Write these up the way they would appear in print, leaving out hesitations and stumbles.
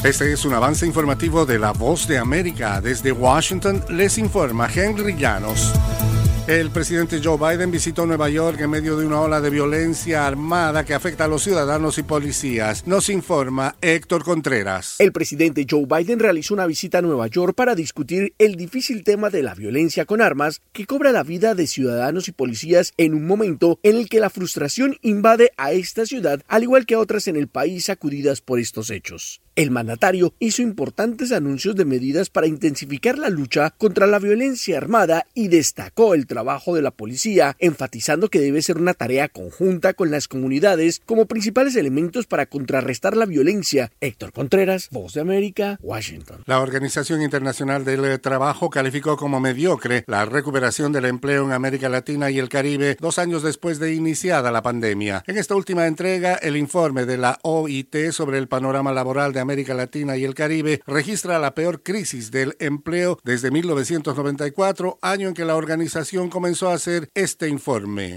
Este es un avance informativo de La Voz de América. Desde Washington les informa Henry Llanos. El presidente Joe Biden visitó Nueva York en medio de una ola de violencia armada que afecta a los ciudadanos y policías. Nos informa Héctor Contreras. El presidente Joe Biden realizó una visita a Nueva York para discutir el difícil tema de la violencia con armas que cobra la vida de ciudadanos y policías en un momento en el que la frustración invade a esta ciudad, al igual que a otras en el país sacudidas por estos hechos. El mandatario hizo importantes anuncios de medidas para intensificar la lucha contra la violencia armada y destacó el trabajo de la policía, enfatizando que debe ser una tarea conjunta con las comunidades como principales elementos para contrarrestar la violencia. Héctor Contreras, Voz de América, Washington. La Organización Internacional del Trabajo calificó como mediocre la recuperación del empleo en América Latina y el Caribe 2 años después de iniciada la pandemia. En esta última entrega, el informe de la OIT sobre el panorama laboral de América Latina y el Caribe registra la peor crisis del empleo desde 1994, año en que la organización comenzó a hacer este informe.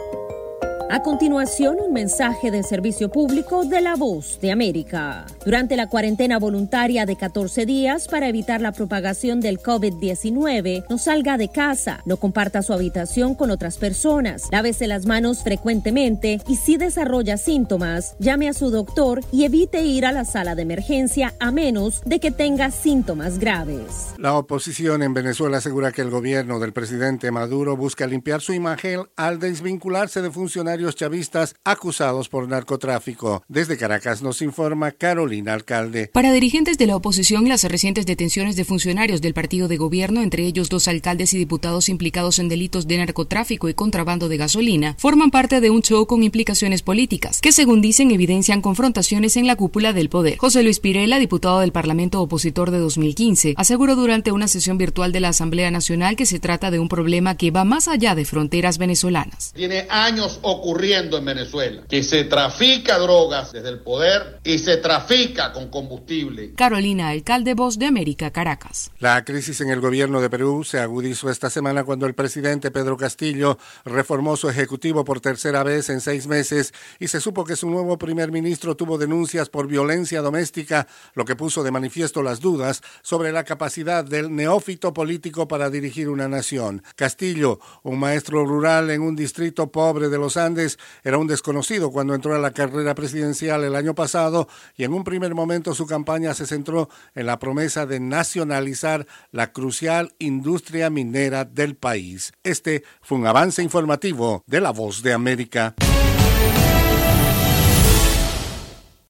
A continuación, un mensaje de servicio público de La Voz de América. Durante la cuarentena voluntaria de 14 días para evitar la propagación del COVID-19, no salga de casa, no comparta su habitación con otras personas, lávese las manos frecuentemente y si desarrolla síntomas, llame a su doctor y evite ir a la sala de emergencia a menos de que tenga síntomas graves. La oposición en Venezuela asegura que el gobierno del presidente Maduro busca limpiar su imagen al desvincularse de funcionarios chavistas acusados por narcotráfico. Desde Caracas nos informa Carolina Alcalde. Para dirigentes de la oposición, las recientes detenciones de funcionarios del partido de gobierno, entre ellos 2 alcaldes y diputados implicados en delitos de narcotráfico y contrabando de gasolina, forman parte de un show con implicaciones políticas, que según dicen evidencian confrontaciones en la cúpula del poder. José Luis Pirela, diputado del Parlamento opositor de 2015, aseguró durante una sesión virtual de la Asamblea Nacional que se trata de un problema que va más allá de fronteras venezolanas. Tiene años ocurriendo en Venezuela, que se trafica drogas desde el poder y se trafica con combustible. Carolina Alcalde, Voz de América, Caracas. La crisis en el gobierno de Perú se agudizó esta semana cuando el presidente Pedro Castillo reformó su ejecutivo por tercera vez en 6 meses y se supo que su nuevo primer ministro tuvo denuncias por violencia doméstica, lo que puso de manifiesto las dudas sobre la capacidad del neófito político para dirigir una nación. Castillo, un maestro rural en un distrito pobre de los Andes, era un desconocido cuando entró a la carrera presidencial el año pasado y en un primer momento su campaña se centró en la promesa de nacionalizar la crucial industria minera del país. Este fue un avance informativo de La Voz de América.